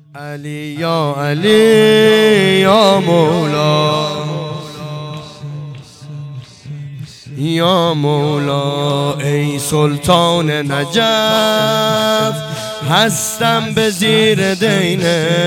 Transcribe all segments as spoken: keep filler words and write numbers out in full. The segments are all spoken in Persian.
علی یا علی یا مولا یا مولا، ای سلطان نجف هستم به زیر دینت.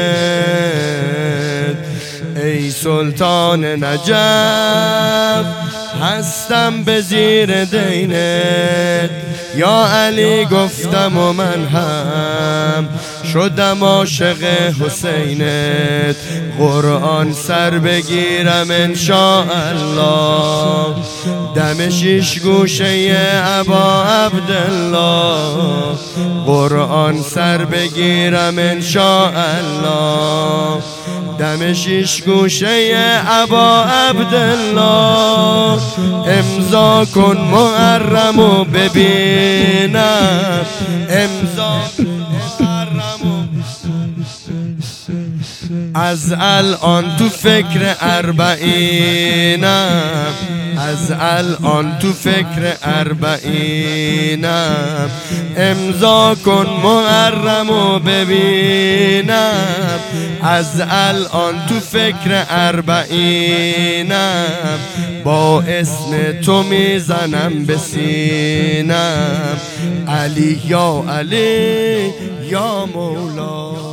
ای سلطان نجف هستم به زیر دینت. یا علی گفتم و من هم شدم عاشق حسینت. قرآن سر بگیرم انشاءالله، دم شیش گوشه ابا عبدالله. قرآن سر بگیرم انشاءالله، دم شیش گوشه ابا عبدالله. امضا کن محرمو ببینم، امضا محرمو. از الان تو فکر اربعینم، از الان تو فکر اربعینم. امضا کن محرمو ببینم، از الان تو فکر اربعینم. با اسم تو میزنم به سینم. علی یا علی یا مولا.